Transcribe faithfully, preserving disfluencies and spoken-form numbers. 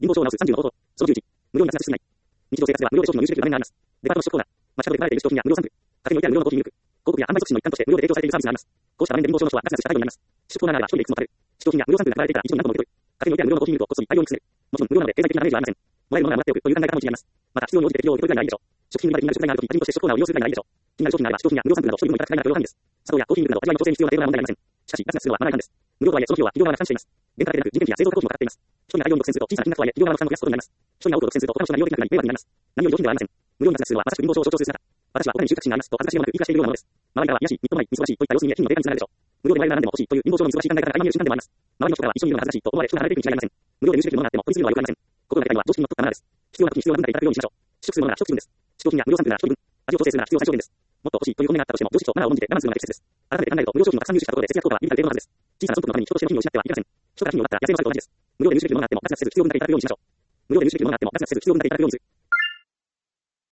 貧乏症を治すさんじゅうの方法。そのじゅういち、無料に脱出しない。日常生活では無料で商品の入手できる場面があります。デパートの試食コーナー、街角で売られている商品や無料サンプル、カフェに置いてある無料のコーヒーミルク、広告や販売促進の一環として無料で提供されているサービスがあります。こうした場面で貧乏症の人は脱出した対象になります。試食コーナー内は一人でいくつも食べる。試食品や無料サンプルが配られていたら一度に何個も受け取る。カフェに置いてある無料のコーヒーミルクをこっそり大量に詰める。もちろん無料なので経済的なダメージはありません。もらえるものはもらっておくという考え方も一理あります。また必要に応じて適用を受け取るぐらいがいいでしょう。食品にまで気になる食材があるとき、他人として試食コーナーを利用するぐらいがいいでしょう。気になる商品があれば試食品や無料サンプルなど一人でもいただく機会なら許容範囲です。砂糖やコーヒーミルクなど味わいの調整に必要な低量なものではありません。しかし、脱出するのはマナー違反です。無料とはいえその費用は企業側が負担しています。原価だけでなく人件費や製造加工費もかかっています。一人が大量に独占すると小さな金額とはいえ企業側の負担を増やすことになります。一人が多く独占すると他の人が利用できなくなり迷惑になります。何より上品ではありません。無料に脱出するのはまさしく貧乏症を象徴する姿。私は他に収穫心がありますと恥ずかしげもなく言い聞かせているようなものです。周りからは癒し、みっともない、みすぼらしいといった様子に金の低下につながるでしょう。無料でもらえるなら何でも欲しいという貧乏症のみすぼらしい考え方が垣間見える瞬間でもあります。周りの人からは一緒にいるのが恥ずかしいと思われ人が離れていくに違いありません。無料で入手できるものがあっても取りすぎるのは良くありません。心が痛いのは常識にのっとったマナーです。必要な時に必要な分だけいただくようにしましょう。試食するものなら試食するんです。試食品や無料サンプルなら一人分。味を調整するなら必要最小限です。もっと欲しいという本音があったとしても常識とマナーを重んじて我慢するのが適切です。改めて考えると無料商品をたくさん入手したことで節約効果は微々たる程度のはずです。小さな損得のために人としての品を失ってはいけません。人から品を奪ったら野生の猿と同じです。無料で入手できるものがあっても脱出せず必要分だけいただくようにしましょう。無料で入手できるものがあっても脱出せず必要分だけいただくようにする。